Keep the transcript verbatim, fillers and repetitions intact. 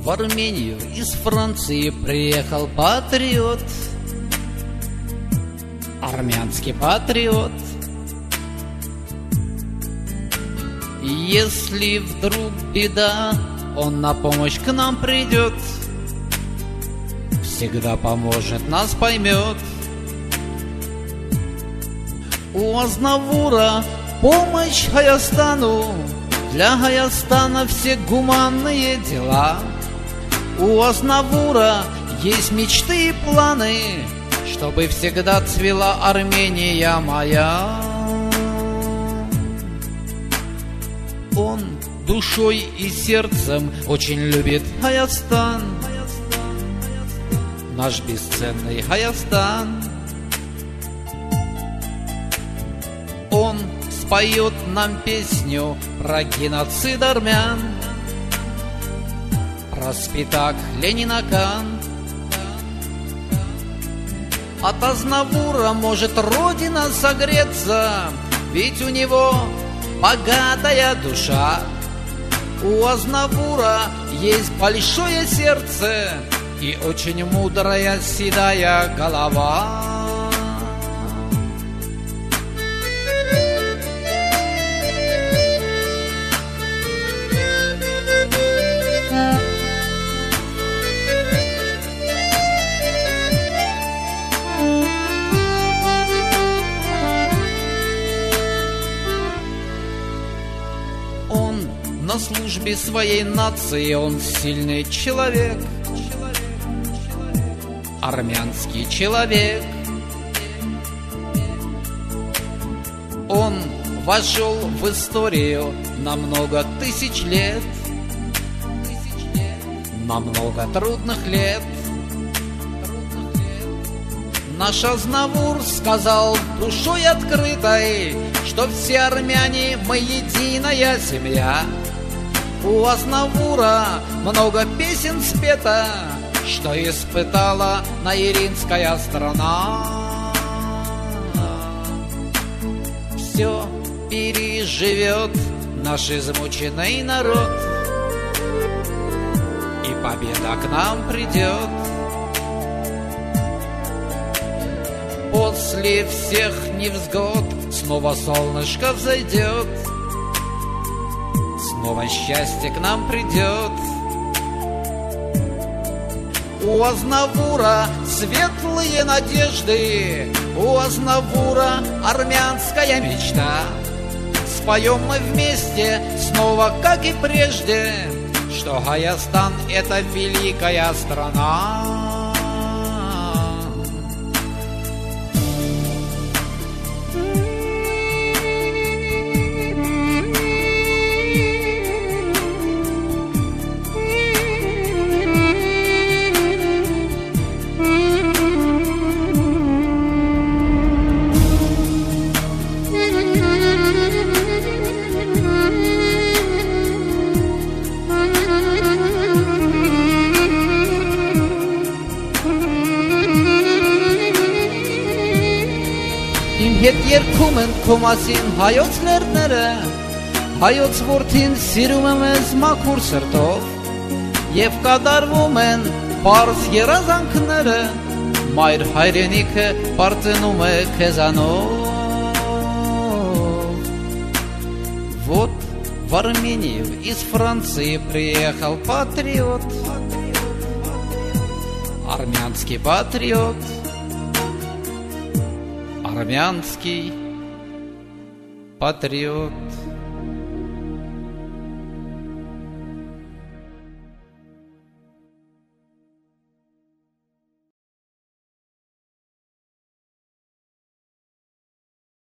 в Армению из Франции приехал патриот, армянский патриот. Если вдруг беда, он на помощь к нам придет, всегда поможет, нас поймет. У Азнавура помощь Гаястану, для Гаястана все гуманные дела. У Азнавура есть мечты и планы, чтобы всегда цвела Армения моя. Он душой и сердцем очень любит Гаястан, наш бесценный Гаястан. Он споет нам песню про геноцид армян, про Спитак, Ленина, Кант. От Азнавура может Родина согреться, ведь у него богатая душа. У Азнавура есть большое сердце и очень мудрая седая голова. На службе своей нации он сильный человек, армянский человек. Он вошел в историю на много тысяч лет, на много трудных лет. Наш Азнавур сказал душой открытой, что все армяне мы единая семья. У Азнавура много песен спето, что испытала наиринская страна. Все переживет наш измученный народ, и победа к нам придет. После всех невзгод снова солнышко взойдет, снова счастье к нам придет. У Азнавура светлые надежды, у Азнавура армянская мечта. Споем мы вместе снова, как и прежде, что Гаястан — это великая страна. Ետ երգում են քո մասին հայոց լերները, հայոց որդին սիրում եմ ես մաքուր սրտով, և կատարվում են պարզ երազանքները, մայր հայրենիքը պարծենում է քեզանով։ Вот в Армению из Франции приехал патриот, армянский патриот. Армянский патриот.